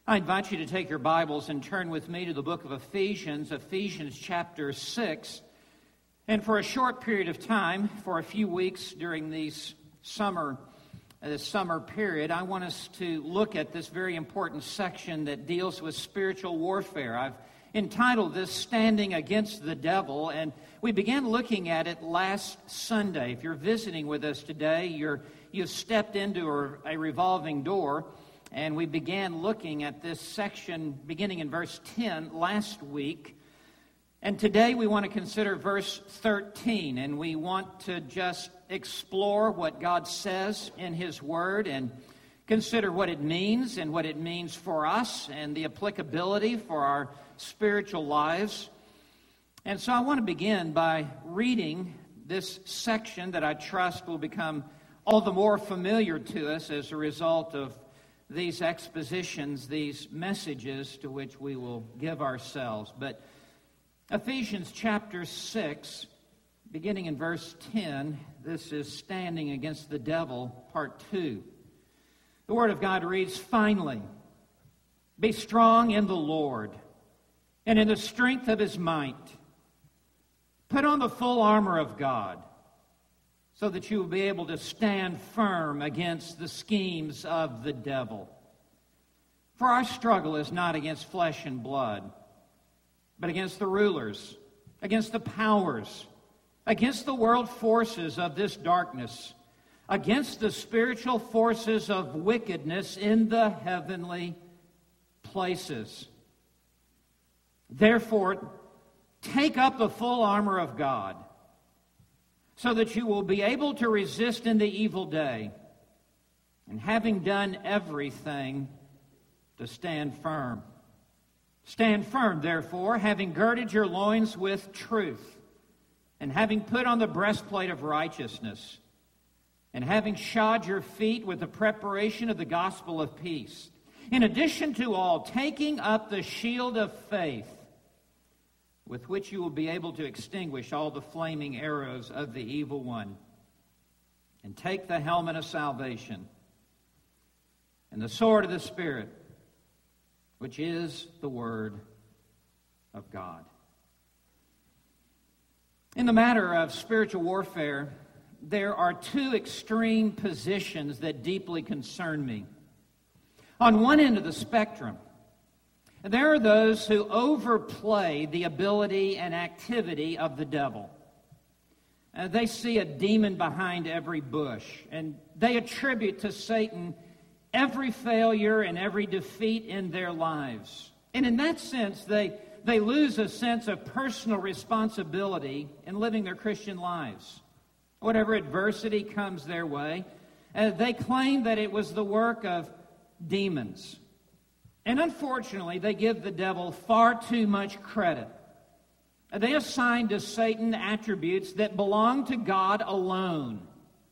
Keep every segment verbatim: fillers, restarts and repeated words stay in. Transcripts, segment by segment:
I invite you to take your Bibles and turn with me to the book of Ephesians, Ephesians chapter six. And for a short period of time, for a few weeks during these summer, uh, this summer period, I want us to look at this very important section that deals with spiritual warfare. I've entitled this Standing Against the Devil, and we began looking at it last Sunday. If you're visiting with us today, you're, you've stepped into a, a revolving door. And we began looking at this section beginning in verse ten last week. And today we want to consider verse thirteen. And we want to just explore what God says in His Word and consider what it means and what it means for us and the applicability for our spiritual lives. And so I want to begin by reading this section that I trust will become all the more familiar to us as a result of these expositions, these messages to which we will give ourselves. But Ephesians chapter six, beginning in verse ten, this is Standing Against the Devil, part two. The Word of God reads, "Finally, be strong in the Lord and in the strength of His might. Put on the full armor of God, so that you will be able to stand firm against the schemes of the devil. For our struggle is not against flesh and blood, but against the rulers, against the powers, against the world forces of this darkness, against the spiritual forces of wickedness in the heavenly places. Therefore, take up the full armor of God, so that you will be able to resist in the evil day, and having done everything, to stand firm. Stand firm, therefore, having girded your loins with truth, and having put on the breastplate of righteousness, and having shod your feet with the preparation of the gospel of peace. In addition to all, taking up the shield of faith, with which you will be able to extinguish all the flaming arrows of the evil one. And take the helmet of salvation and the sword of the Spirit, which is the Word of God." In the matter of spiritual warfare, there are two extreme positions that deeply concern me. On one end of the spectrum, there are those who overplay the ability and activity of the devil. Uh, they see a demon behind every bush, and they attribute to Satan every failure and every defeat in their lives. And in that sense, they, they lose a sense of personal responsibility in living their Christian lives. Whatever adversity comes their way, uh, they claim that it was the work of demons. And unfortunately, they give the devil far too much credit. They assign to Satan attributes that belong to God alone.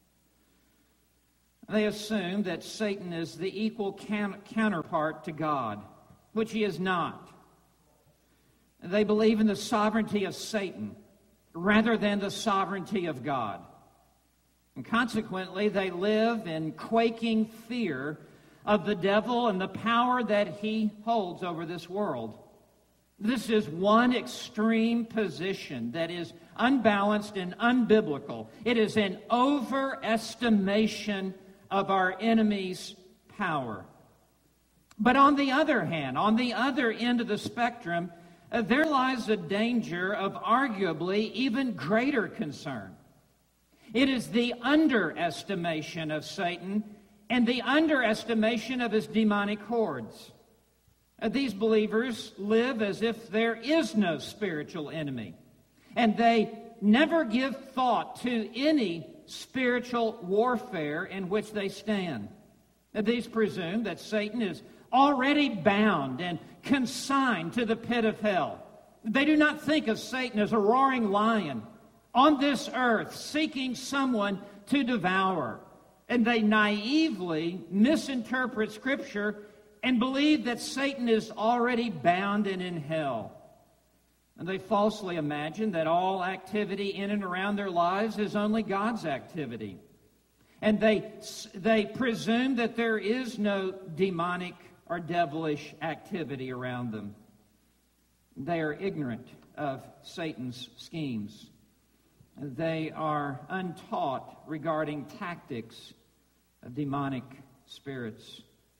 They assume that Satan is the equal counterpart to God, which he is not. They believe in the sovereignty of Satan rather than the sovereignty of God. And consequently, they live in quaking fear of the devil and the power that he holds over this world. This is one extreme position that is unbalanced and unbiblical. It is an overestimation of our enemy's power. But on the other hand, on the other end of the spectrum, uh, there lies a danger of arguably even greater concern. It is the underestimation of Satan and the underestimation of his demonic hordes. Uh, these believers live as if there is no spiritual enemy, and they never give thought to any spiritual warfare in which they stand. Uh, these presume that Satan is already bound and consigned to the pit of hell. They do not think of Satan as a roaring lion on this earth seeking someone to devour. And they naively misinterpret Scripture and believe that Satan is already bound and in hell. And they falsely imagine that all activity in and around their lives is only God's activity. And they, they presume that there is no demonic or devilish activity around them. They are ignorant of Satan's schemes. They are untaught regarding tactics of demonic spirits.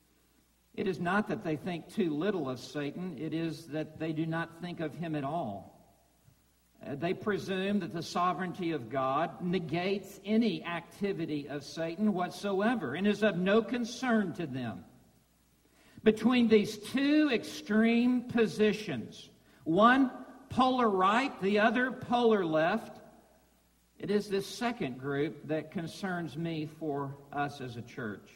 It is not that they think too little of Satan. It is that they do not think of him at all. Uh, they presume that the sovereignty of God negates any activity of Satan whatsoever and is of no concern to them. Between these two extreme positions, one polar right, the other polar left, it is this second group that concerns me for us as a church.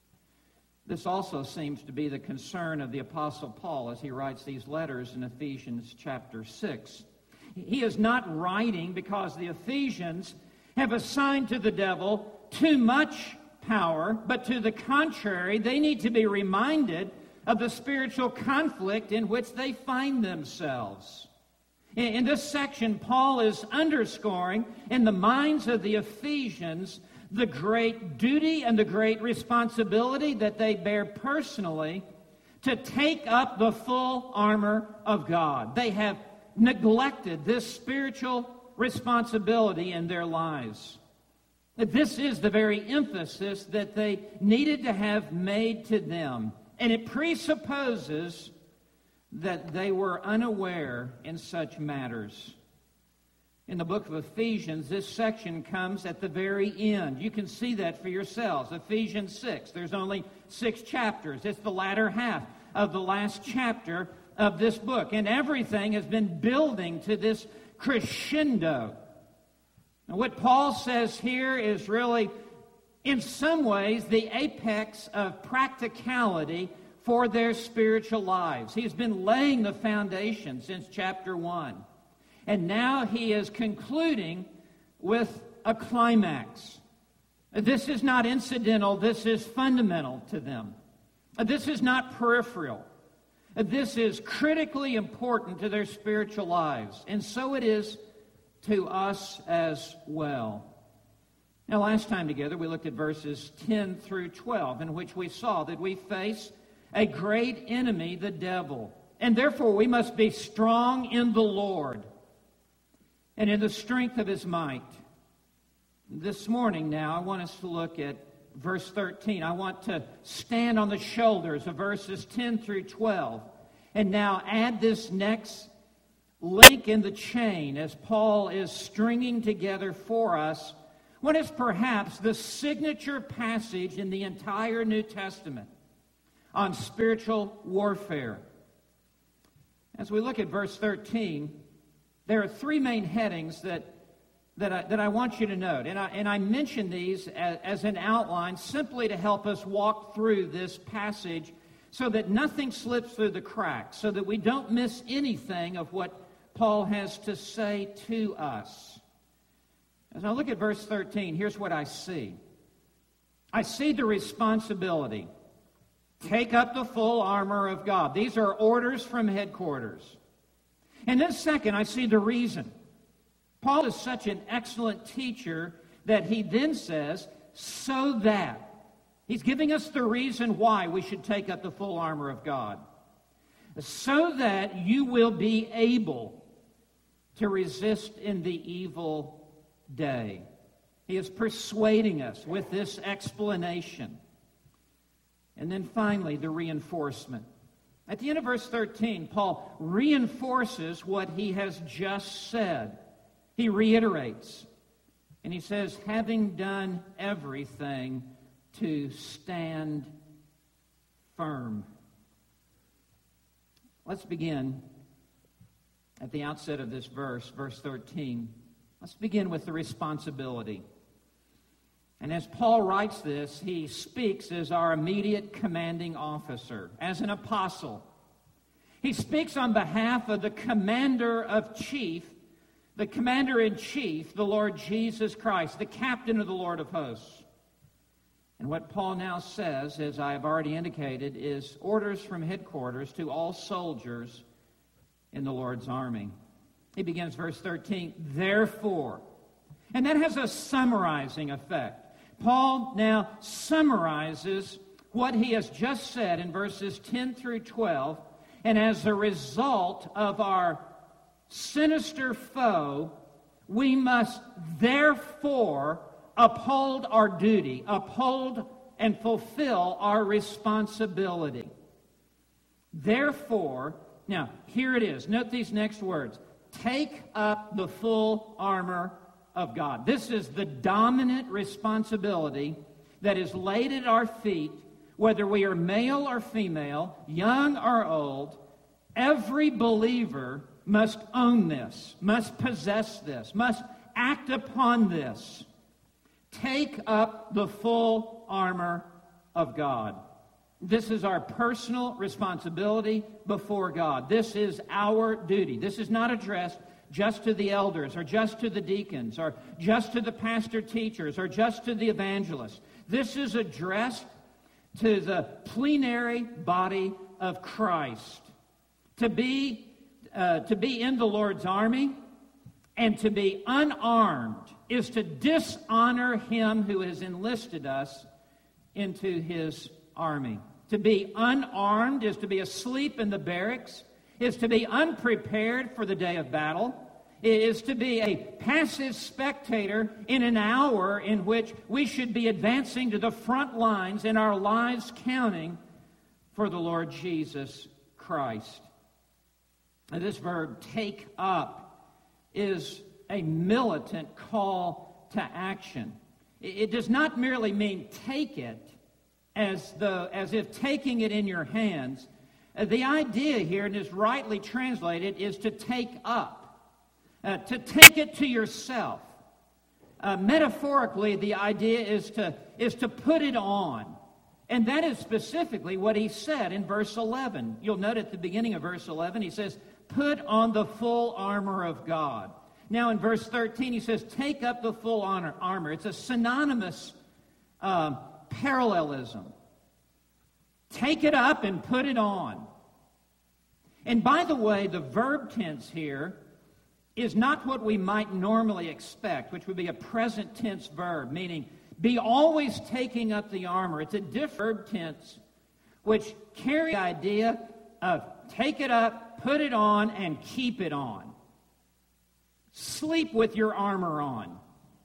This also seems to be the concern of the Apostle Paul as he writes these letters in Ephesians chapter six. He is not writing because the Ephesians have assigned to the devil too much power, but to the contrary, they need to be reminded of the spiritual conflict in which they find themselves. In this section, Paul is underscoring in the minds of the Ephesians the great duty and the great responsibility that they bear personally to take up the full armor of God. They have neglected this spiritual responsibility in their lives. This is the very emphasis that they needed to have made to them, and it presupposes that they were unaware in such matters. In the book of Ephesians, this section comes at the very end. You can see that for yourselves. Ephesians six. There's only six chapters. It's the latter half of the last chapter of this book. And everything has been building to this crescendo. Now, what Paul says here is really, in some ways, the apex of practicality for their spiritual lives. He's been laying the foundation since chapter one. And now he is concluding with a climax. This is not incidental. This is fundamental to them. This is not peripheral. This is critically important to their spiritual lives. And so it is to us as well. Now, last time together, we looked at verses ten through twelve, in which we saw that we face a great enemy, the devil. And therefore, we must be strong in the Lord and in the strength of his might. This morning now, I want us to look at verse thirteen. I want to stand on the shoulders of verses ten through twelve and now add this next link in the chain as Paul is stringing together for us what is perhaps the signature passage in the entire New Testament on spiritual warfare. As we look at verse thirteen, there are three main headings that that I, that I want you to note. And I, and I mention these as, as an outline simply to help us walk through this passage so that nothing slips through the cracks, so that we don't miss anything of what Paul has to say to us. As I look at verse thirteen, here's what I see. I see the responsibility. Take up the full armor of God. These are orders from headquarters. And then second, I see the reason. Paul is such an excellent teacher that he then says, so that. He's giving us the reason why we should take up the full armor of God. So that you will be able to resist in the evil day. He is persuading us with this explanation. And then finally, the reinforcement. At the end of verse thirteen, Paul reinforces what he has just said. He reiterates, and he says, having done everything to stand firm. Let's begin at the outset of this verse, verse thirteen. Let's begin with the responsibility. And as Paul writes this, he speaks as our immediate commanding officer, as an apostle. He speaks on behalf of the commander of chief, the commander-in-chief, the Lord Jesus Christ, the captain of the Lord of hosts. And what Paul now says, as I have already indicated, is orders from headquarters to all soldiers in the Lord's army. He begins verse thirteen, therefore. And that has a summarizing effect. Paul now summarizes what he has just said in verses ten through twelve, and as a result of our sinister foe, we must therefore uphold our duty, uphold and fulfill our responsibility. Therefore, now here it is. Note these next words. Take up the full armor of God. This is the dominant responsibility that is laid at our feet, whether we are male or female, young or old. Every believer must own this, must possess this, must act upon this. Take up the full armor of God. This is our personal responsibility before God. This is our duty. This is not addressed just to the elders or just to the deacons or just to the pastor teachers or just to the evangelists. This is addressed to the plenary body of Christ. To be, uh, to be in the Lord's army and to be unarmed is to dishonor Him who has enlisted us into His army. To be unarmed is to be asleep in the barracks, is to be unprepared for the day of battle, is to be a passive spectator in an hour in which we should be advancing to the front lines and our lives counting for the Lord Jesus Christ. Now, this verb, take up, is a militant call to action. It does not merely mean take it as, the, as if taking it in your hands. The idea here, and is rightly translated, is to take up. Uh, to take it to yourself. Uh, metaphorically, the idea is to, is to put it on. And that is specifically what he said in verse eleven. You'll note at the beginning of verse eleven, he says, put on the full armor of God. Now in verse thirteen, he says, take up the full honor, armor. It's a synonymous uh, parallelism. Take it up and put it on. And by the way, the verb tense here is not what we might normally expect, which would be a present tense verb, meaning be always taking up the armor. It's a different verb tense which carries the idea of take it up, put it on, and keep it on. Sleep with your armor on.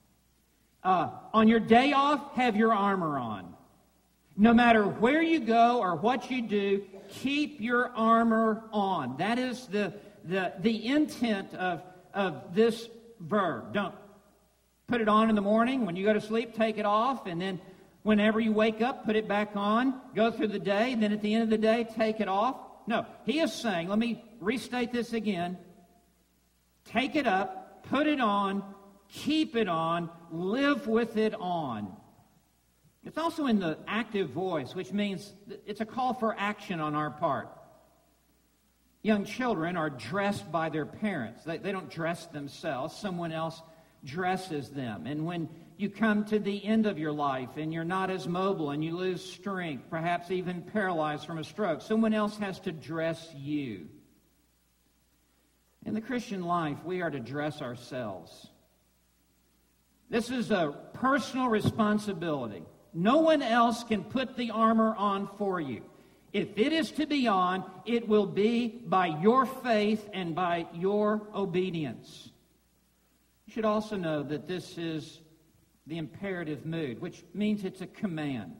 Uh, on your day off, have your armor on. No matter where you go or what you do, keep your armor on. That is the, the, the intent of of this verb. Don't put it on in the morning. When you go to sleep, take it off. And then whenever you wake up, put it back on. Go through the day. And then at the end of the day, take it off. No, he is saying, let me restate this again. Take it up, put it on, keep it on, live with it on. It's also in the active voice, which means it's a call for action on our part. Young children are dressed by their parents. They, they don't dress themselves. Someone else dresses them. And when you come to the end of your life and you're not as mobile and you lose strength, perhaps even paralyzed from a stroke, someone else has to dress you. In the Christian life, we are to dress ourselves. This is a personal responsibility. No one else can put the armor on for you. If it is to be on, it will be by your faith and by your obedience. You should also know that this is the imperative mood, which means it's a command.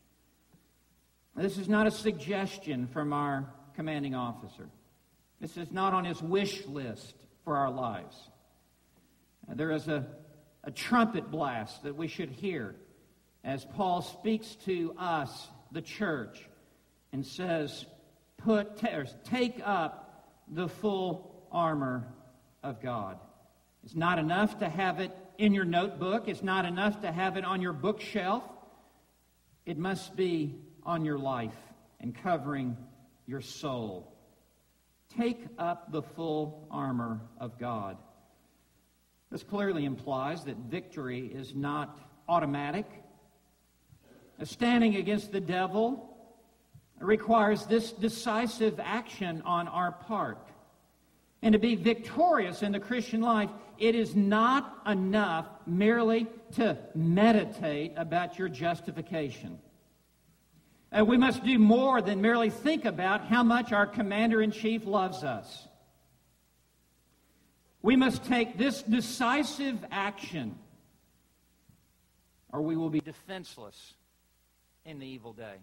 This is not a suggestion from our commanding officer. This is not on his wish list for our lives. There is a, a trumpet blast that we should hear as Paul speaks to us, the church, and says, "Put, take up the full armor of God." It's not enough to have it in your notebook. It's not enough to have it on your bookshelf. It must be on your life and covering your soul. Take up the full armor of God. This clearly implies that victory is not automatic. Standing against the devil requires this decisive action on our part. And to be victorious in the Christian life, it is not enough merely to meditate about your justification. Uh, we must do more than merely think about how much our Commander-in-Chief loves us. We must take this decisive action, or we will be defenseless in the evil day.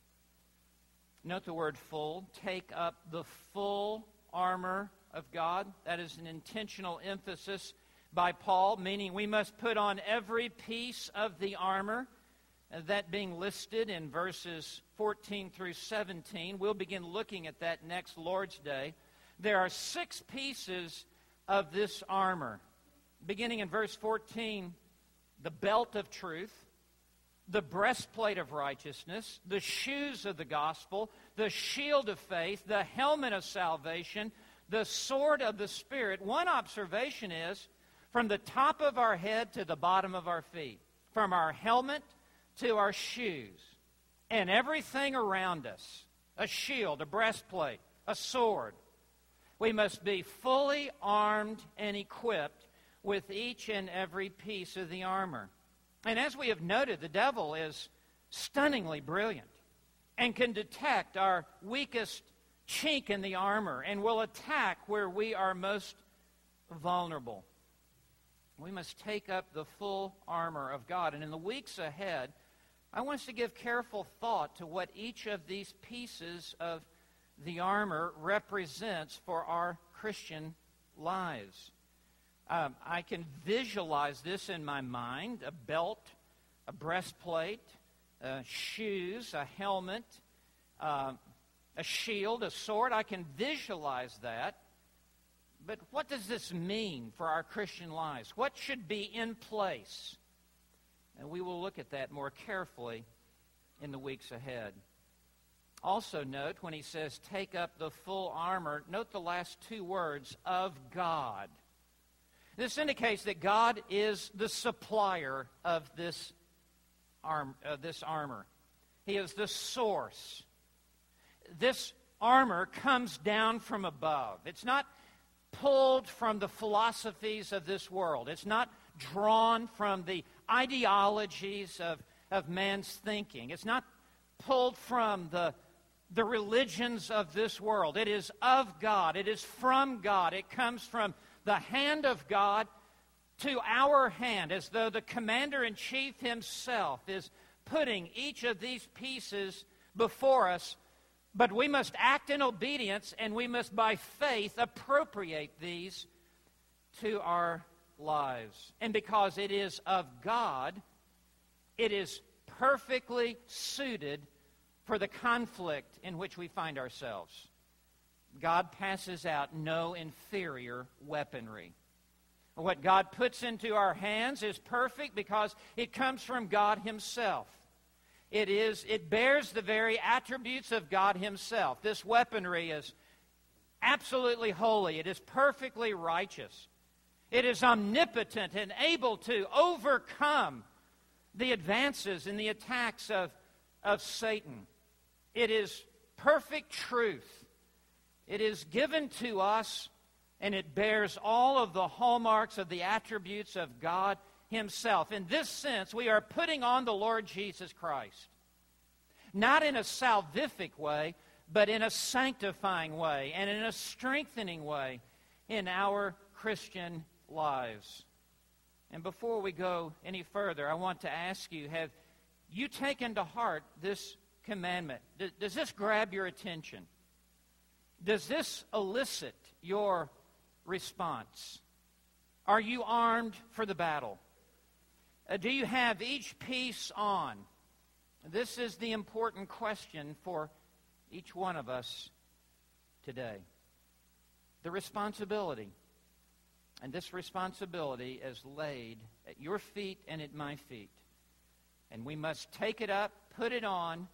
Note the word full. Take up the full armor of God. That is an intentional emphasis by Paul, meaning we must put on every piece of the armor, uh, that being listed in verses fourteen through seventeen. We'll begin looking at that next Lord's Day. There are six pieces of this armor. Beginning in verse fourteen, the belt of truth, the breastplate of righteousness, the shoes of the gospel, the shield of faith, the helmet of salvation, the sword of the Spirit. One observation is from the top of our head to the bottom of our feet, from our helmet to our shoes, and everything around us, a shield, a breastplate, a sword. We must be fully armed and equipped with each and every piece of the armor. And as we have noted, the devil is stunningly brilliant and can detect our weakest chink in the armor and will attack where we are most vulnerable. We must take up the full armor of God. And in the weeks ahead, I want us to give careful thought to what each of these pieces of the armor represents for our Christian lives. Um, I can visualize this in my mind: a belt, a breastplate, uh, shoes, a helmet, uh, a shield, a sword. I can visualize that. But what does this mean for our Christian lives? What should be in place? And we will look at that more carefully in the weeks ahead. Also note, when he says, take up the full armor, note the last two words, of God. This indicates that God is the supplier of this, arm, uh, this armor. He is the source. This armor comes down from above. It's not pulled from the philosophies of this world. It's not drawn from the ideologies of, of man's thinking. It's not pulled from the, the religions of this world. It is of God. It is from God. It comes from the hand of God to our hand, as though the Commander-in-Chief himself is putting each of these pieces before us. But we must act in obedience, and we must by faith appropriate these to our lives. And because it is of God, it is perfectly suited for the conflict in which we find ourselves. God passes out no inferior weaponry. What God puts into our hands is perfect because it comes from God himself. It is, it bears the very attributes of God himself. This weaponry is absolutely holy. It is perfectly righteous. It is omnipotent and able to overcome the advances and the attacks of, of Satan. It is perfect truth. It is given to us, and it bears all of the hallmarks of the attributes of God himself. In this sense, we are putting on the Lord Jesus Christ. Not in a salvific way, but in a sanctifying way and in a strengthening way in our Christian lives. And before we go any further, I want to ask you, have you taken to heart this commandment? Does this grab your attention? Does this elicit your response? Are you armed for the battle? Uh, do you have each piece on? This is the important question for each one of us today. The responsibility. And this responsibility is laid at your feet and at my feet. And we must take it up, put it on,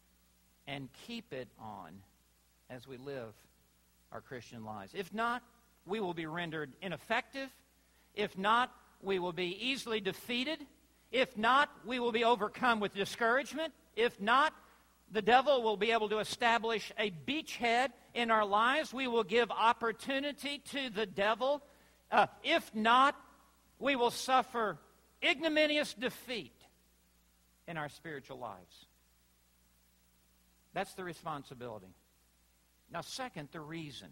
and keep it on as we live our Christian lives. If not, we will be rendered ineffective. If not, we will be easily defeated. If not, we will be overcome with discouragement. If not, the devil will be able to establish a beachhead in our lives. We will give opportunity to the devil. Uh, if not, we will suffer ignominious defeat in our spiritual lives. That's the responsibility. Now, second, the reason.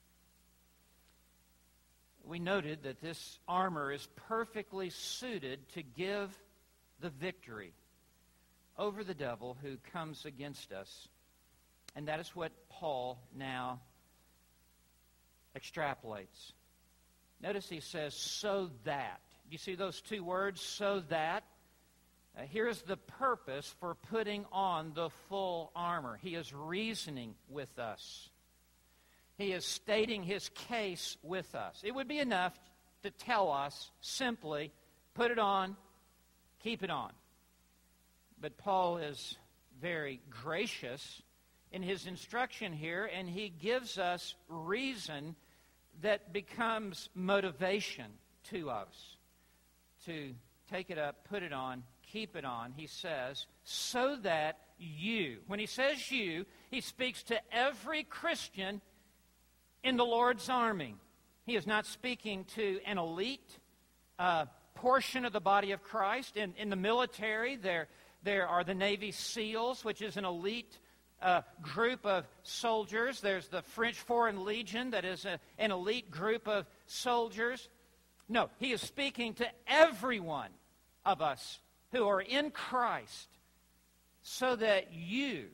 We noted that this armor is perfectly suited to give the victory over the devil who comes against us. And that is what Paul now extrapolates. Notice he says, so that. You see those two words, so that? Uh, here's the purpose for putting on the full armor. He is reasoning with us. He is stating his case with us. It would be enough to tell us simply, put it on, keep it on. But Paul is very gracious in his instruction here, and he gives us reason that becomes motivation to us to take it up, put it on, keep it on. He says, so that you, when he says you, he speaks to every Christian in the Lord's army. He is not speaking to an elite uh, portion of the body of Christ. In, in the military, there, there are the Navy SEALs, which is an elite uh, group of soldiers. There's the French Foreign Legion, that is a, an elite group of soldiers. No, he is speaking to every one of us who are in Christ, so that you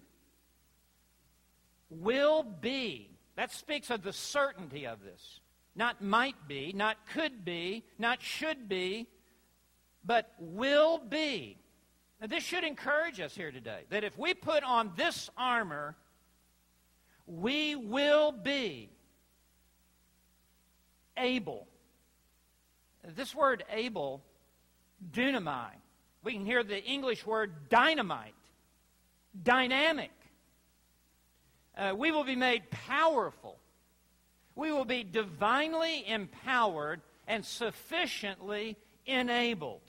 will be. That speaks of the certainty of this. Not might be, not could be, not should be, but will be. Now, this should encourage us here today, that if we put on this armor, we will be able. This word able, dunamai. We can hear the English word dynamite, dynamic. Uh, we will be made powerful. We will be divinely empowered and sufficiently enabled.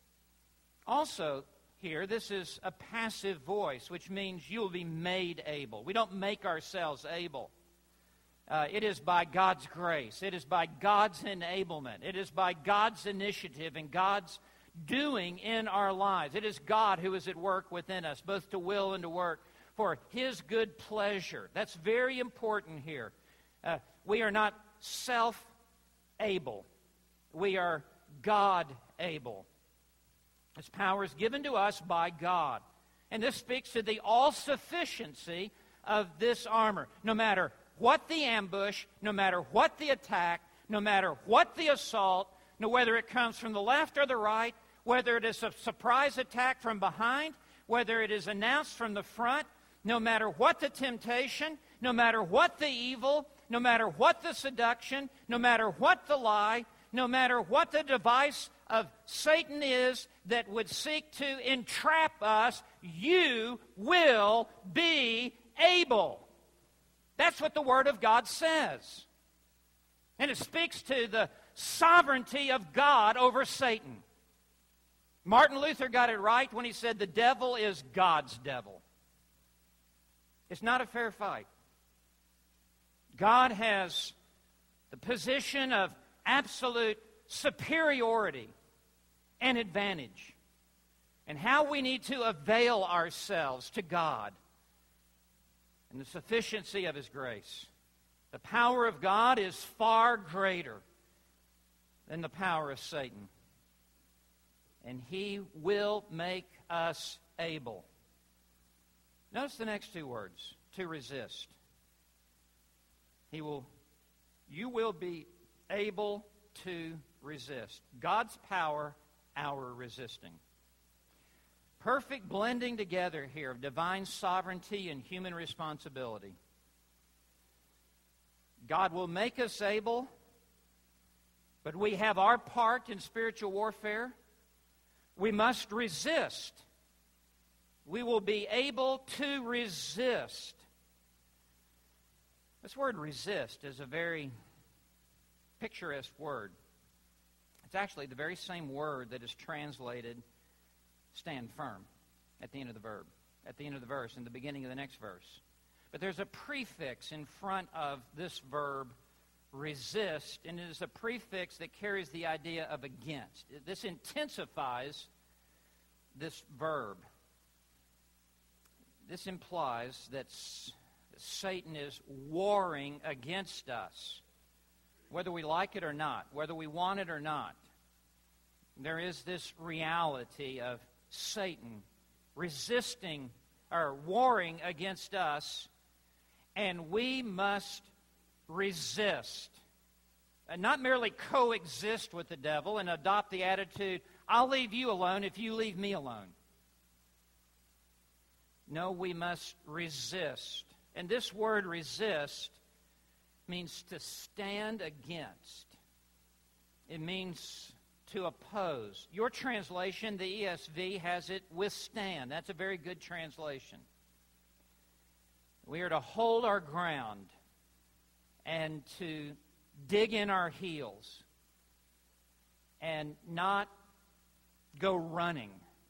Also, here, this is a passive voice, which means you will be made able. We don't make ourselves able. Uh, it is by God's grace. It is by God's enablement. It is by God's initiative and God's doing in our lives. It is God who is at work within us, both to will and to work for His good pleasure. That's very important here. Uh, we are not self-able. We are God-able. This power is given to us by God. And this speaks to the all-sufficiency of this armor. No matter what the ambush, no matter what the attack, no matter what the assault, no whether it comes from the left or the right, whether it is a surprise attack from behind, whether it is announced from the front, no matter what the temptation, no matter what the evil, no matter what the seduction, no matter what the lie, no matter what the device of Satan is that would seek to entrap us, you will be able. That's what the Word of God says. And it speaks to the sovereignty of God over Satan. Martin Luther got it right when he said the devil is God's devil. It's not a fair fight. God has the position of absolute superiority and advantage, and how we need to avail ourselves to God and the sufficiency of His grace. The power of God is far greater than the power of Satan, and He will make us able. Notice the next two words, to resist. He will, you will be able to resist. God's power, our resisting. Perfect blending together here of divine sovereignty and human responsibility. God will make us able, but we have our part in spiritual warfare. We must resist. We will be able to resist. This word resist is a very picturesque word. It's actually the very same word that is translated stand firm at the end of the verb, at the end of the verse, in the beginning of the next verse. But there's a prefix in front of this verb, resist, and it is a prefix that carries the idea of against. This intensifies this verb. this implies that Satan is warring against us, whether we like it or not, whether we want it or not. There is this reality of Satan resisting or warring against us, and we must resist. And not merely coexist with the devil and adopt the attitude, I'll leave you alone if you leave me alone. No, we must resist. And this word resist means to stand against. It means to oppose. Your translation, the E S V, has it withstand. That's a very good translation. We are to hold our ground and to dig in our heels and not go running.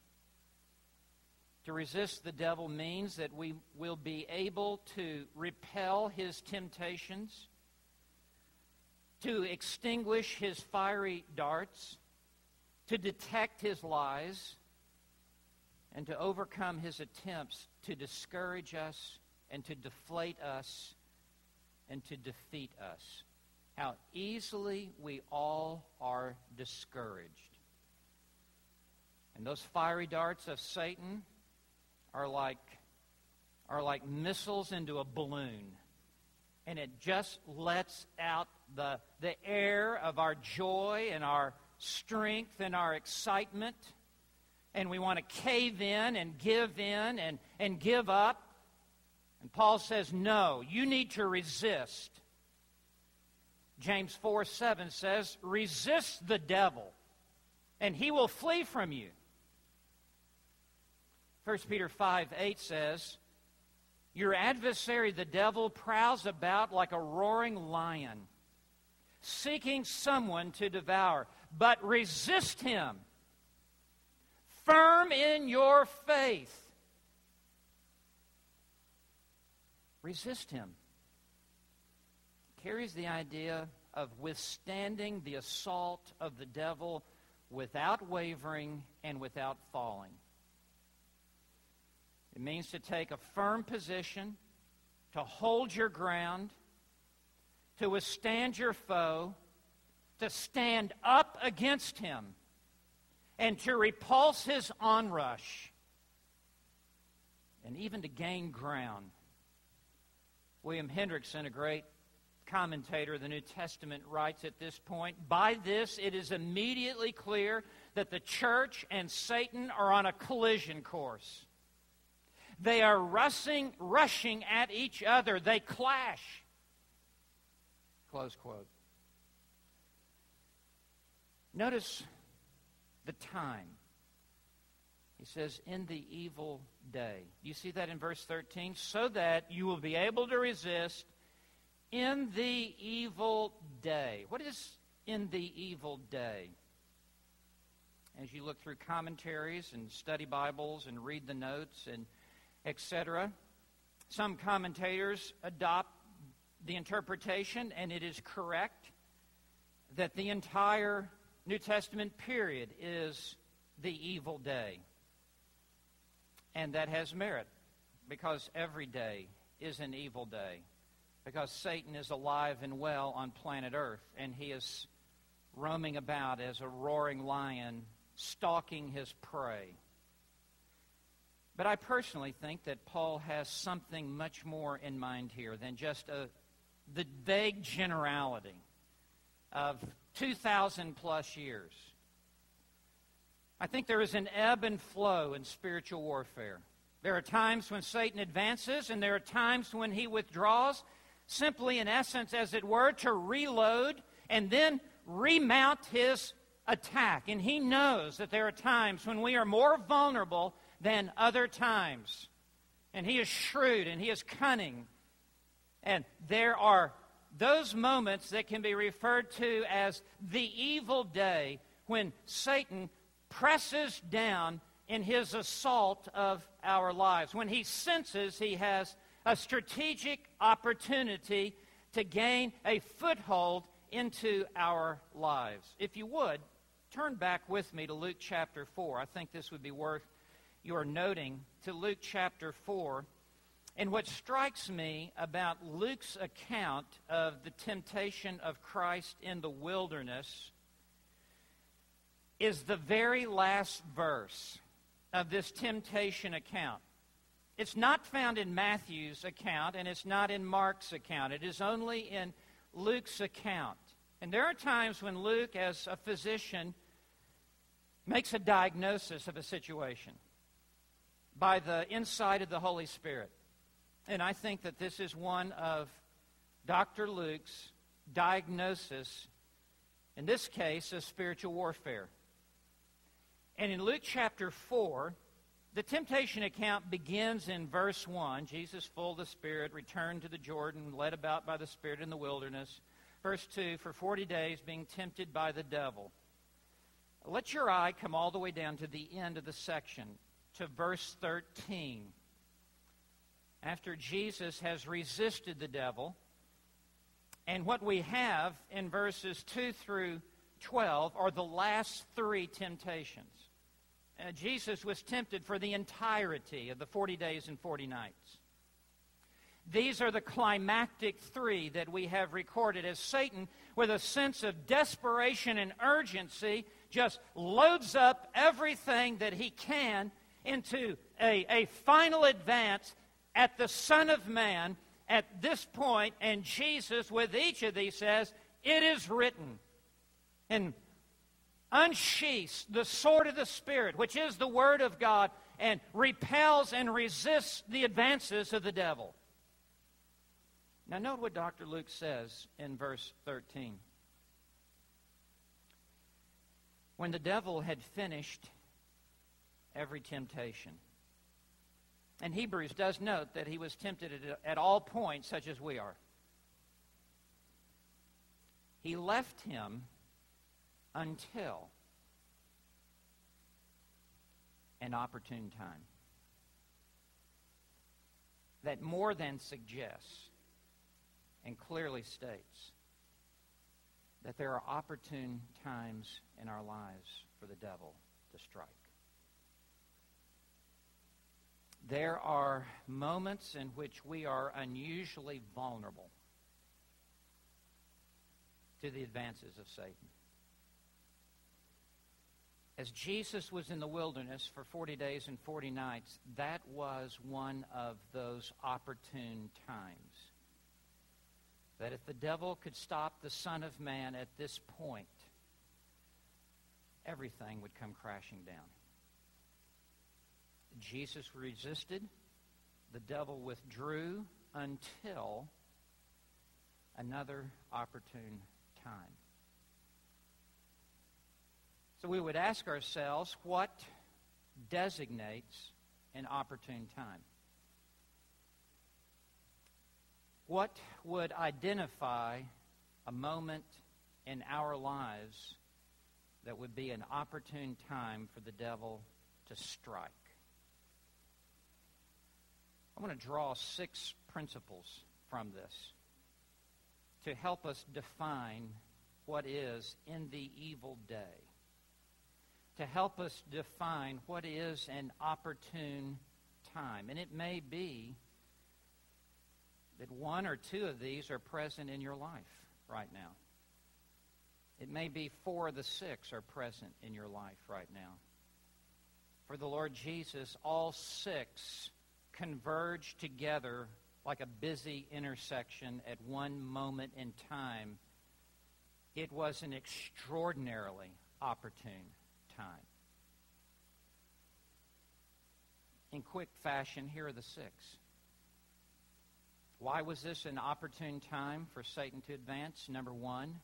To resist the devil means that we will be able to repel his temptations, to extinguish his fiery darts, to detect his lies, and to overcome his attempts to discourage us and to deflate us and to defeat us. How easily we all are discouraged. And those fiery darts of Satan are like, are like missiles into a balloon. And it just lets out the, the air of our joy and our strength and our excitement. And we want to cave in and give in and, and give up. And Paul says, no, you need to resist. James four seven says, resist the devil, and he will flee from you. First Peter five eight says, your adversary, the devil, prowls about like a roaring lion, seeking someone to devour. But resist him, firm in your faith. Resist him. Carries the idea of withstanding the assault of the devil without wavering and without falling. It means to take a firm position, to hold your ground, to withstand your foe, to stand up against him, and to repulse his onrush, and even to gain ground. William Hendrickson, a great commentator of the New Testament, writes at this point, by this it is immediately clear that the church and Satan are on a collision course. They are rushing, rushing at each other. They clash. Close quote. Notice the time. He says, in the evil day. You see that in verse thirteen? So that you will be able to resist in the evil day. What is in the evil day? As you look through commentaries and study Bibles and read the notes and et cetera, some commentators adopt the interpretation, and it is correct, that the entire New Testament period is the evil day. And that has merit, because every day is an evil day. Because Satan is alive and well on planet Earth, and he is roaming about as a roaring lion, stalking his prey. But I personally think that Paul has something much more in mind here than just a, the vague generality of two thousand plus years. I think there is an ebb and flow in spiritual warfare. There are times when Satan advances, and there are times when he withdraws, simply in essence, as it were, to reload and then remount his attack. And he knows that there are times when we are more vulnerable than other times. And he is shrewd and he is cunning. And there are those moments that can be referred to as the evil day, when Satan presses down in his assault of our lives, when he senses he has a strategic opportunity to gain a foothold into our lives. If you would, turn back with me to Luke chapter four. I think this would be worth you are noting to Luke chapter four. And what strikes me about Luke's account of the temptation of Christ in the wilderness is the very last verse of this temptation account. It's not found in Matthew's account, and it's not in Mark's account. It is only in Luke's account. And there are times when Luke, as a physician, makes a diagnosis of a situation by the insight of the Holy Spirit. And I think that this is one of Doctor Luke's diagnosis, in this case, of spiritual warfare. And in Luke chapter four, the temptation account begins in verse one. Jesus, full of the Spirit, returned to the Jordan, led about by the Spirit in the wilderness. Verse two, for forty days being tempted by the devil. Let your eye come all the way down to the end of the section, to verse thirteen. After Jesus has resisted the devil, and what we have in verses two through twelve are the last three temptations. Uh, Jesus was tempted for the entirety of the forty days and forty nights. These are the climactic three that we have recorded as Satan, with a sense of desperation and urgency, just loads up everything that he can into a, a final advance at the Son of Man at this point. And Jesus, with each of these, says, it is written. And unsheaths the sword of the Spirit, which is the Word of God, and repels and resists the advances of the devil. Now note what Doctor Luke says in verse thirteen. When the devil had finished every temptation. And Hebrews does note that he was tempted at, at all points, such as we are. He left him until an opportune time. That more than suggests and clearly states that there are opportune times in our lives for the devil to strike. There are moments in which we are unusually vulnerable to the advances of Satan. As Jesus was in the wilderness for forty days and forty nights, that was one of those opportune times. That if the devil could stop the Son of Man at this point, everything would come crashing down. Jesus resisted, the devil withdrew until another opportune time. So we would ask ourselves, what designates an opportune time? What would identify a moment in our lives that would be an opportune time for the devil to strike? I want to draw six principles from this to help us define what is in the evil day, to help us define what is an opportune time. And it may be that one or two of these are present in your life right now. It may be four of the six are present in your life right now. For the Lord Jesus, all six converge together like a busy intersection at one moment in time. It was an extraordinarily opportune time. In quick fashion, here are the six. Why was this an opportune time for Satan to advance? Number one,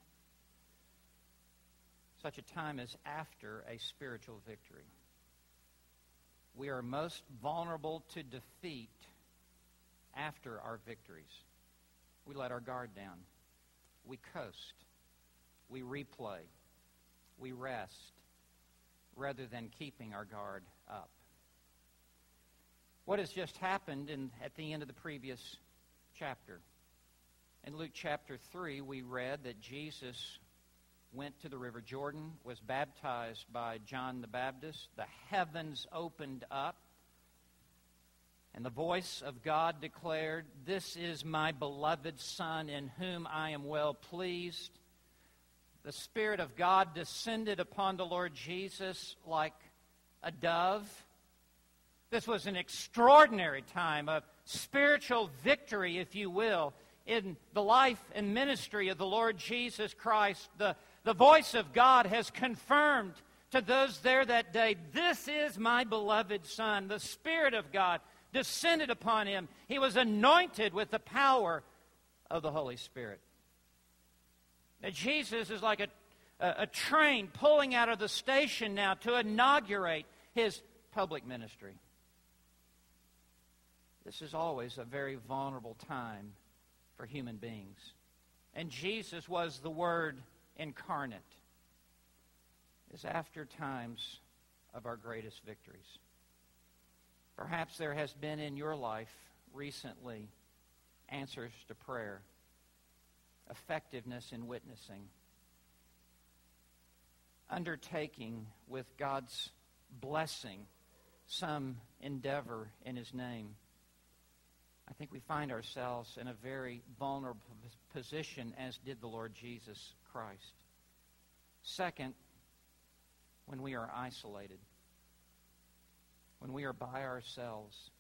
such a time as after a spiritual victory. We are most vulnerable to defeat after our victories. We let our guard down. We coast. We replay. We rest rather than keeping our guard up. What has just happened in, at the end of the previous chapter? In Luke chapter three, we read that Jesus went to the River Jordan, was baptized by John the Baptist. The heavens opened up. And the voice of God declared, "This is my beloved Son, in whom I am well pleased." The Spirit of God descended upon the Lord Jesus like a dove. This was an extraordinary time of spiritual victory, if you will, in the life and ministry of the Lord Jesus Christ. The, the voice of God has confirmed to those there that day, "This is my beloved Son." The Spirit of God descended upon him. He was anointed with the power of the Holy Spirit. Now, Jesus is like a, a, a train pulling out of the station now to inaugurate his public ministry. This is always a very vulnerable time for human beings. And Jesus was the Word incarnate. Is after times of our greatest victories. Perhaps there has been in your life recently answers to prayer, effectiveness in witnessing, undertaking with God's blessing some endeavor in His name. I think we find ourselves in a very vulnerable position, as did the Lord Jesus Christ. Second, when we are isolated, when we are by ourselves.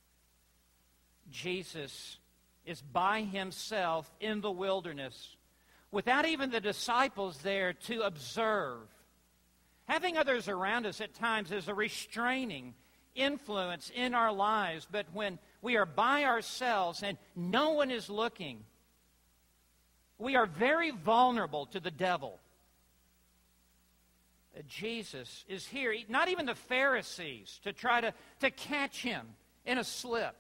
Jesus is by himself in the wilderness, without even the disciples there to observe. Having others around us at times is a restraining influence in our lives, but when we are by ourselves and no one is looking, we are very vulnerable to the devil. Jesus is here, not even the Pharisees, to try to, to catch him in a slip.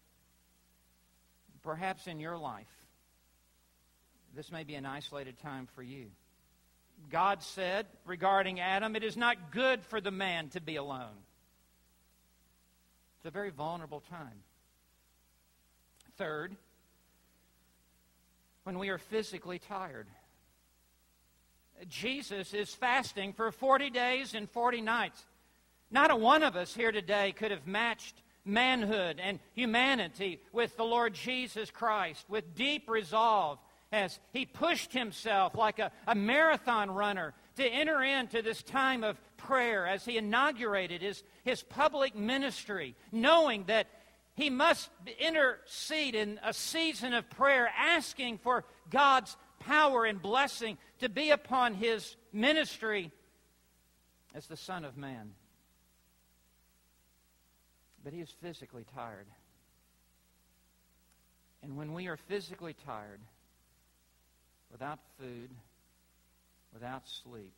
Perhaps in your life, this may be an isolated time for you. God said regarding Adam, "It is not good for the man to be alone." It's a very vulnerable time. Third, when we are physically tired. Jesus is fasting for forty days and forty nights. Not a one of us here today could have matched manhood and humanity with the Lord Jesus Christ, with deep resolve as he pushed himself like a, a marathon runner to enter into this time of prayer as he inaugurated his, his public ministry, knowing that he must intercede in a season of prayer, asking for God's power and blessing to be upon his ministry as the Son of Man. But he is physically tired. And when we are physically tired, without food, without sleep,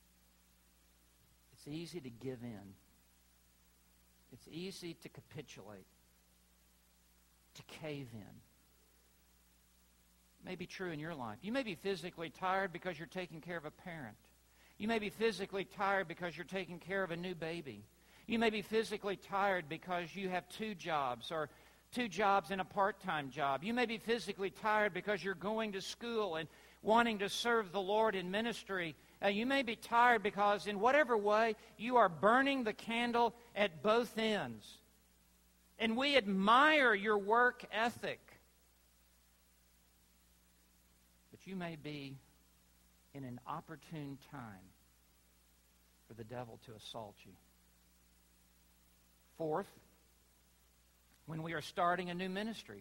it's easy to give in. It's easy to capitulate, to cave in. It may be true in your life. You may be physically tired because you're taking care of a parent. You may be physically tired because you're taking care of a new baby. You may be physically tired because you have two jobs or two jobs and a part-time job. You may be physically tired because you're going to school and wanting to serve the Lord in ministry. Uh, you may be tired because in whatever way you are burning the candle at both ends. And we admire your work ethic. But you may be in an opportune time for the devil to assault you. Fourth, when we are starting a new ministry.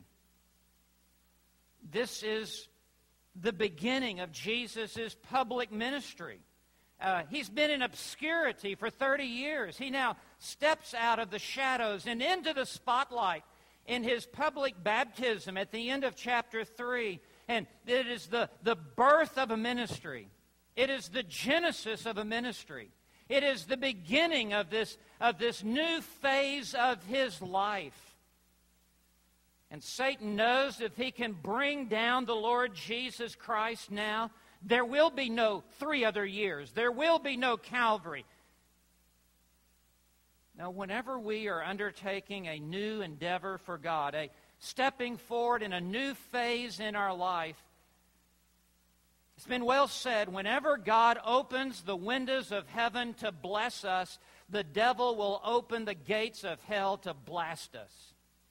This is the beginning of Jesus' public ministry. Uh, he's been in obscurity for thirty years. He now steps out of the shadows and into the spotlight in his public baptism at the end of chapter three. And it is the, the birth of a ministry. It is the genesis of a ministry. It is the beginning of this, of this new phase of his life. And Satan knows if he can bring down the Lord Jesus Christ now, there will be no three other years. There will be no Calvary. Now, whenever we are undertaking a new endeavor for God, a stepping forward in a new phase in our life, it's been well said, whenever God opens the windows of heaven to bless us, the devil will open the gates of hell to blast us.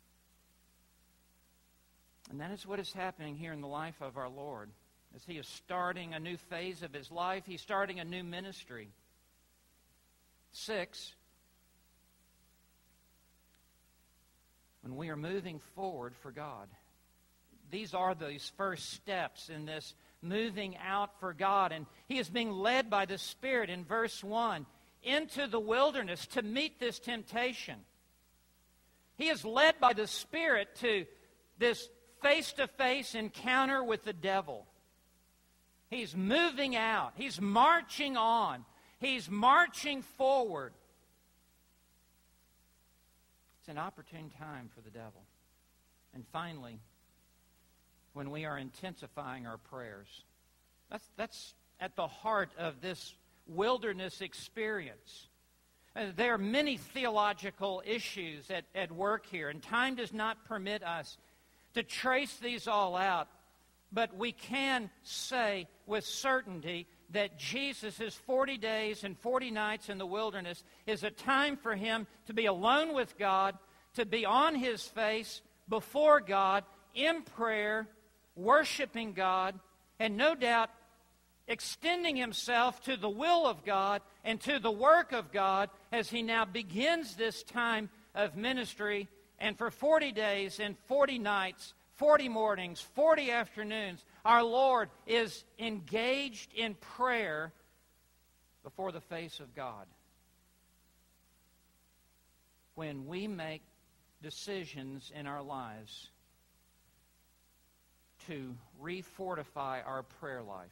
And that is what is happening here in the life of our Lord. As He is starting a new phase of His life, He's starting a new ministry. Six, when we are moving forward for God. These are those first steps in this moving out for God. And he is being led by the Spirit in verse one into the wilderness to meet this temptation. He is led by the Spirit to this face-to-face encounter with the devil. He's moving out. He's marching on. He's marching forward. It's an opportune time for the devil. And finally, when we are intensifying our prayers. That's, that's at the heart of this wilderness experience. Uh, there are many theological issues at, at work here, and time does not permit us to trace these all out. But we can say with certainty that Jesus' forty days and forty nights in the wilderness is a time for Him to be alone with God, to be on His face before God in prayer, worshiping God, and no doubt extending Himself to the will of God and to the work of God as He now begins this time of ministry. And for forty days and forty nights, forty mornings, forty afternoons, our Lord is engaged in prayer before the face of God. When we make decisions in our lives to refortify our prayer life,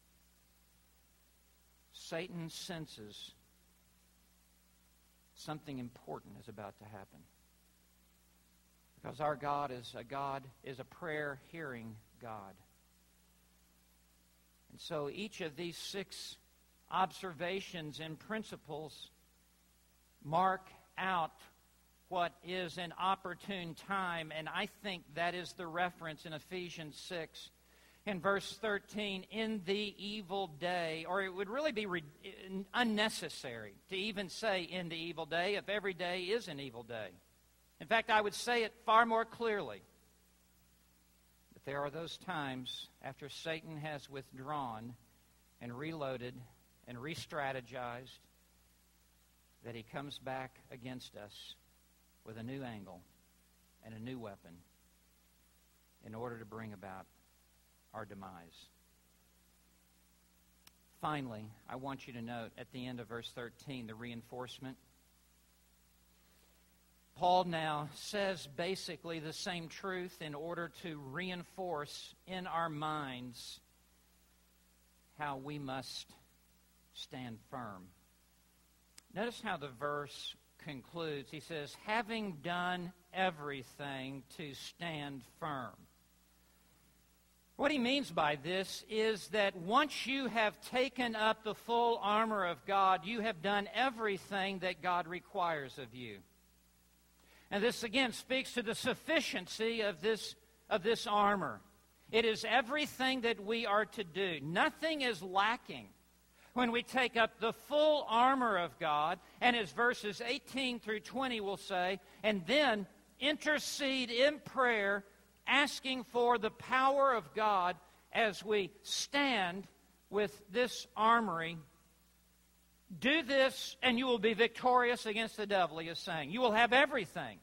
Satan senses something important is about to happen. Because our God is a God, is a prayer-hearing God. And so each of these six observations and principles mark out what is an opportune time, and I think that is the reference in Ephesians six. In verse thirteen, in the evil day, or it would really be re- unnecessary to even say in the evil day if every day is an evil day. In fact, I would say it far more clearly. But there are those times after Satan has withdrawn and reloaded and re-strategized that he comes back against us with a new angle and a new weapon in order to bring about our demise. Finally, I want you to note at the end of verse thirteen the reinforcement. Paul now says basically the same truth in order to reinforce in our minds how we must stand firm. Notice how the verse concludes. He says, having done everything to stand firm. What he means by this is that once you have taken up the full armor of God, you have done everything that God requires of you. And this again speaks to the sufficiency of this, of this armor. It is everything that we are to do. Nothing is lacking when we take up the full armor of God, and as verses eighteen through twenty will say, and then intercede in prayer, asking for the power of God as we stand with this armory. Do this and you will be victorious against the devil, he is saying. You will have everything.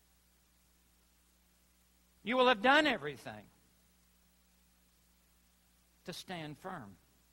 You will have done everything to stand firm.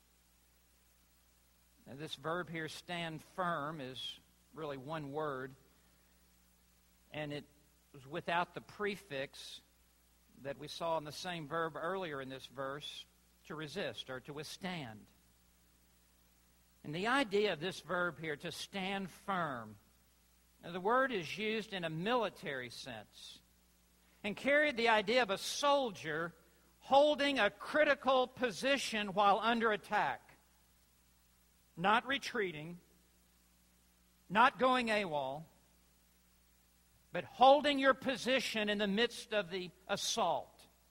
Now, this verb here, stand firm, is really one word, and it was without the prefix that we saw in the same verb earlier in this verse, to resist or to withstand. And the idea of this verb here, to stand firm, now the word is used in a military sense and carried the idea of a soldier holding a critical position while under attack. Not retreating, not going AWOL, but holding your position in the midst of the assault.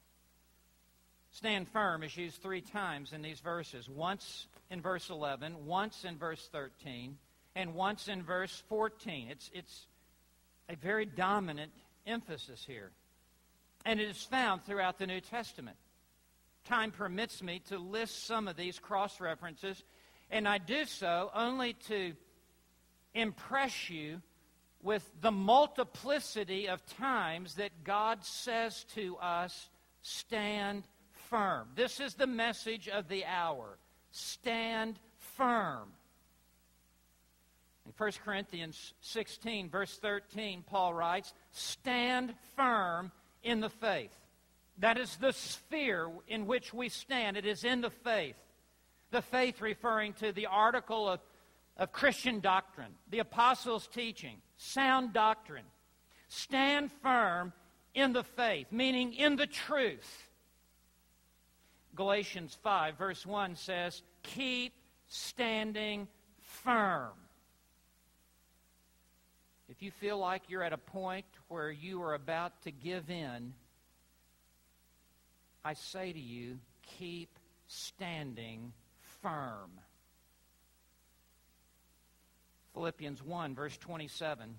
Stand firm is used three times in these verses. Once in verse eleven, once in verse thirteen, and once in verse fourteen. It's, it's a very dominant emphasis here. And it is found throughout the New Testament. Time permits me to list some of these cross-references, and I do so only to impress you with the multiplicity of times that God says to us, stand firm. This is the message of the hour. Stand firm. In First Corinthians sixteen, verse thirteen, Paul writes, stand firm in the faith. That is the sphere in which we stand. It is in the faith. The faith referring to the article of, of Christian doctrine, the apostles' teaching, sound doctrine. Stand firm in the faith, meaning in the truth. Galatians five, verse one says, keep standing firm. If you feel like you're at a point where you are about to give in, I say to you, keep standing firm. Philippians one, verse twenty-seven.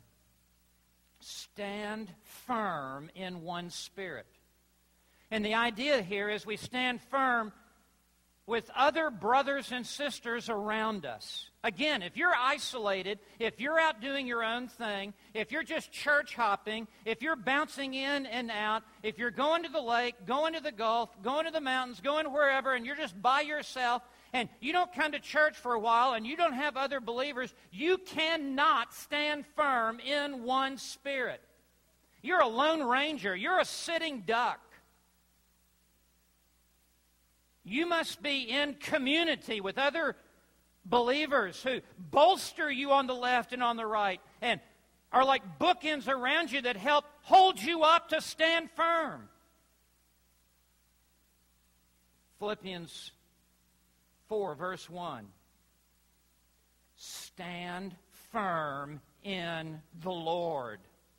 Stand firm in one spirit. And the idea here is we stand firm with other brothers and sisters around us. Again, if you're isolated, if you're out doing your own thing, if you're just church hopping, if you're bouncing in and out, if you're going to the lake, going to the Gulf, going to the mountains, going wherever, and you're just by yourself, and you don't come to church for a while, and you don't have other believers, you cannot stand firm in one spirit. You're a lone ranger. You're a sitting duck. You must be in community with other believers who bolster you on the left and on the right and are like bookends around you that help hold you up to stand firm. Philippians four, verse one. Stand firm in the Lord.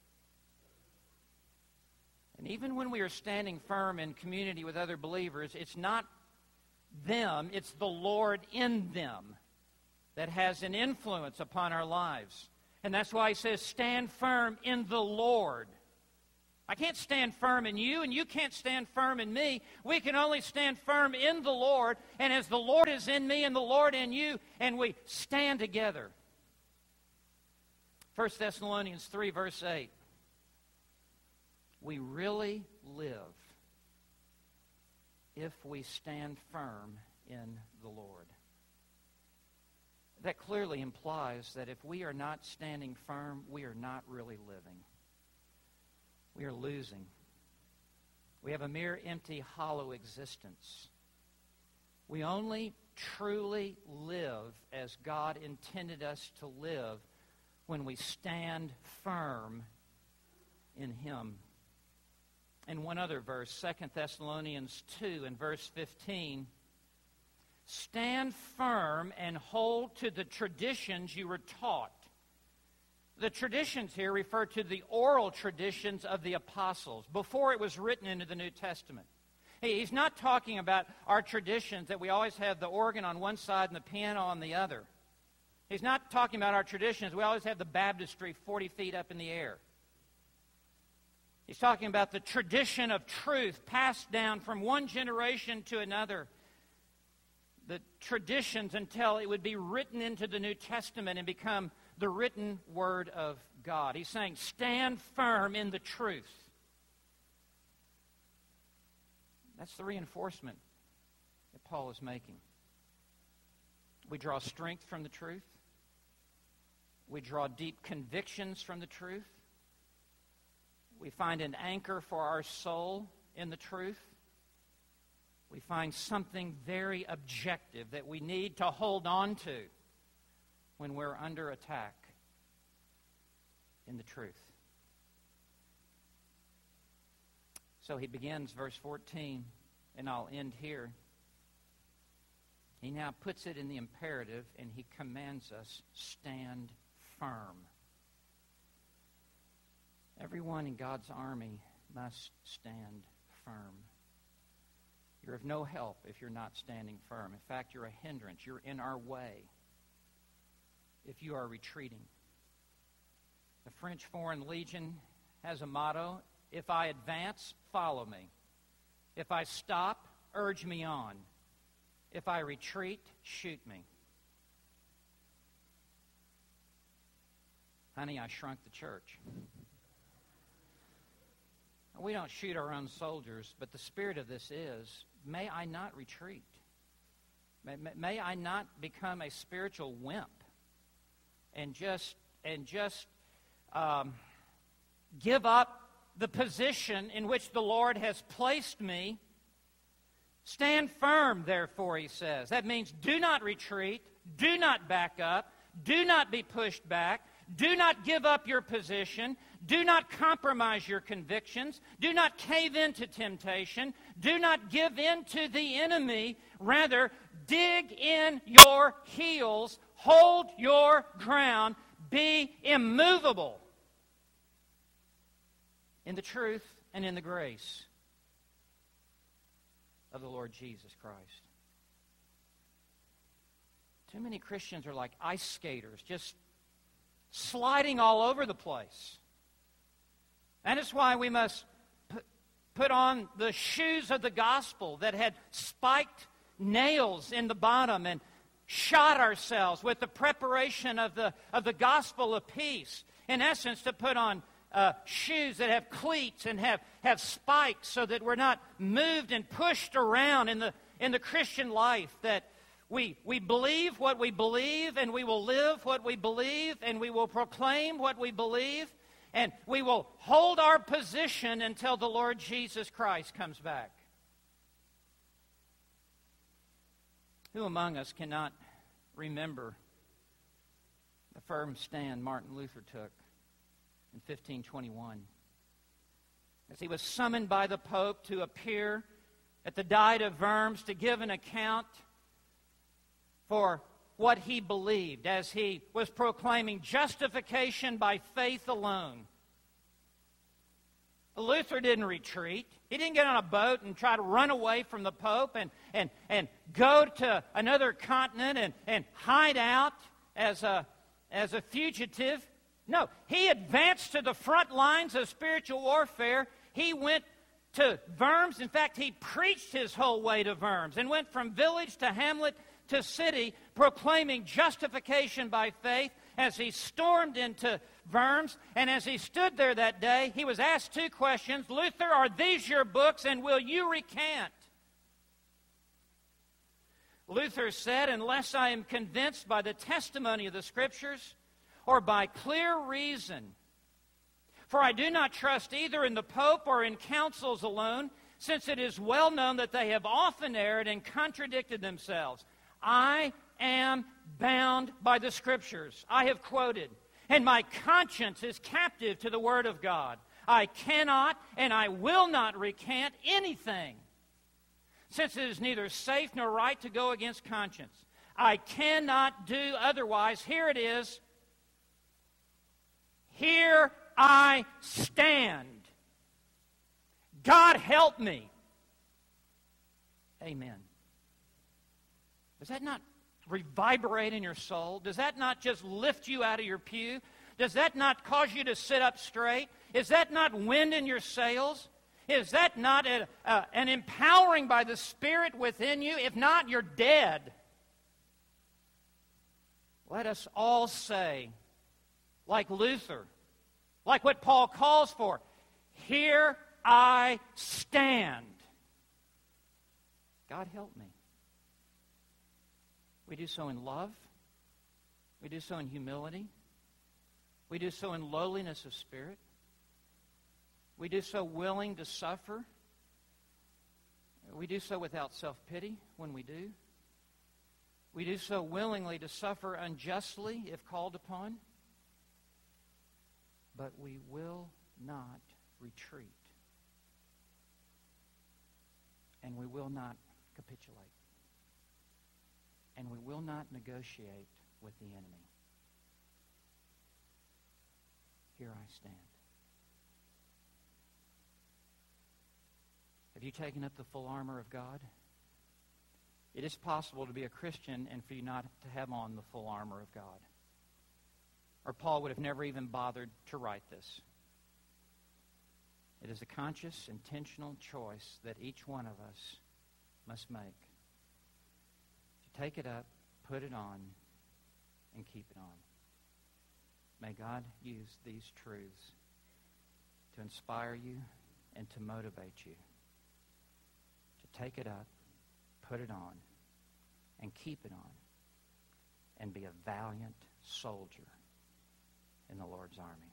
And even when we are standing firm in community with other believers, it's not them, it's the Lord in them that has an influence upon our lives. And that's why he says, stand firm in the Lord. I can't stand firm in you, and you can't stand firm in me. We can only stand firm in the Lord, and as the Lord is in me and the Lord in you, and we stand together. First Thessalonians three, verse eight. We really live if we stand firm in the Lord. That clearly implies that if we are not standing firm, we are not really living. We are losing. We have a mere empty, hollow existence. We only truly live as God intended us to live when we stand firm in Him. And one other verse, Second Thessalonians two and verse fifteen. Stand firm and hold to the traditions you were taught. The traditions here refer to the oral traditions of the apostles before it was written into the New Testament. He's not talking about our traditions that we always have the organ on one side and the piano on the other. He's not talking about our traditions. We always have the baptistry forty feet up in the air. He's talking about the tradition of truth passed down from one generation to another. The traditions until it would be written into the New Testament and become the written Word of God. He's saying, stand firm in the truth. That's the reinforcement that Paul is making. We draw strength from the truth. We draw deep convictions from the truth. We find an anchor for our soul in the truth. We find something very objective that we need to hold on to when we're under attack in the truth. So he begins verse fourteen, and I'll end here. He now puts it in the imperative, and he commands us, stand firm. Everyone in God's army must stand firm. You're of no help if you're not standing firm. In fact, you're a hindrance. You're in our way if you are retreating. The French Foreign Legion has a motto, If I advance, follow me. If I stop, urge me on. If I retreat, shoot me. Honey, I shrunk the church. We don't shoot our own soldiers, but the spirit of this is, may I not retreat. May, may I not become a spiritual wimp and just and just um, give up the position in which the Lord has placed me. Stand firm, therefore, he says. That means do not retreat, do not back up, do not be pushed back, do not give up your position, do not compromise your convictions, do not cave into temptation, do not give in to the enemy. Rather, dig in your heels, hold your ground, be immovable in the truth and in the grace of the Lord Jesus Christ. Too many Christians are like ice skaters, just sliding all over the place. That is why we must put on the shoes of the gospel that had spiked nails in the bottom and shod ourselves with the preparation of the, of the gospel of peace. In essence, to put on uh, shoes that have cleats and have, have spikes so that we're not moved and pushed around in the, in the Christian life, that we, we believe what we believe and we will live what we believe and we will proclaim what we believe and we will hold our position until the Lord Jesus Christ comes back. Who among us cannot remember the firm stand Martin Luther took in fifteen twenty-one as he was summoned by the Pope to appear at the Diet of Worms to give an account for what he believed as he was proclaiming justification by faith alone. Luther didn't retreat. He didn't get on a boat and try to run away from the Pope and, and, and go to another continent and, and hide out as a, as a fugitive. No, he advanced to the front lines of spiritual warfare. He went to Worms. In fact, he preached his whole way to Worms and went from village to hamlet to city, proclaiming justification by faith. As he stormed into Worms, and as he stood there that day, he was asked two questions. Luther, are these your books, and will you recant? Luther said, unless I am convinced by the testimony of the Scriptures or by clear reason, for I do not trust either in the Pope or in councils alone, since it is well known that they have often erred and contradicted themselves. I am bound by the Scriptures I have quoted, and my conscience is captive to the Word of God. I cannot and I will not recant anything, since it is neither safe nor right to go against conscience. I cannot do otherwise. Here it is. Here I stand. God help me. Amen. Does that not reverberate in your soul? Does that not just lift you out of your pew? Does that not cause you to sit up straight? Is that not wind in your sails? Is that not a, uh, an empowering by the Spirit within you? If not, you're dead. Let us all say, like Luther, like what Paul calls for, here I stand. God help me. We do so in love. We do so in humility. We do so in lowliness of spirit. We do so willing to suffer. We do so without self-pity when we do. We do so willingly to suffer unjustly if called upon. But we will not retreat. And we will not capitulate. And we will not negotiate with the enemy. Here I stand. Have you taken up the full armor of God? It is possible to be a Christian and for you not to have on the full armor of God. Or Paul would have never even bothered to write this. It is a conscious, intentional choice that each one of us must make. To take it up, put it on, and keep it on. May God use these truths to inspire you and to motivate you to take it up, put it on, and keep it on, and be a valiant soldier in the Lord's army.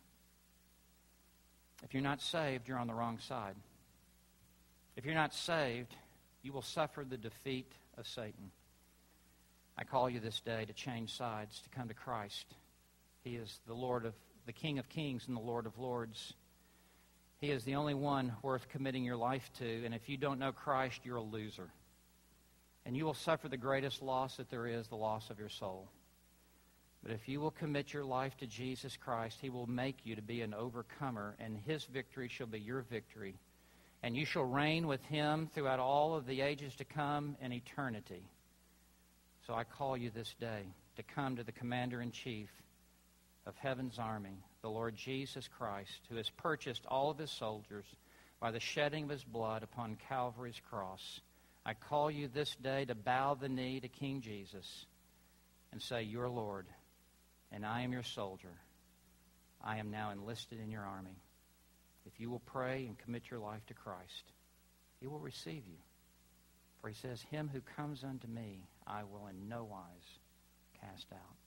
If you're not saved, you're on the wrong side. If you're not saved, you will suffer the defeat of Satan. I call you this day to change sides, to come to Christ. He is the Lord of the King of Kings and the Lord of Lords. He is the only one worth committing your life to, and if you don't know Christ, you're a loser. And you will suffer the greatest loss that there is, the loss of your soul. But if you will commit your life to Jesus Christ, He will make you to be an overcomer, and His victory shall be your victory. And you shall reign with Him throughout all of the ages to come in eternity. So I call you this day to come to the Commander-in-Chief of heaven's army, the Lord Jesus Christ, who has purchased all of His soldiers by the shedding of His blood upon Calvary's cross. I call you this day to bow the knee to King Jesus and say, "You're Lord, and I am your soldier. I am now enlisted in your army." If you will pray and commit your life to Christ, He will receive you. For He says, "Him who comes unto me, I will in no wise cast out."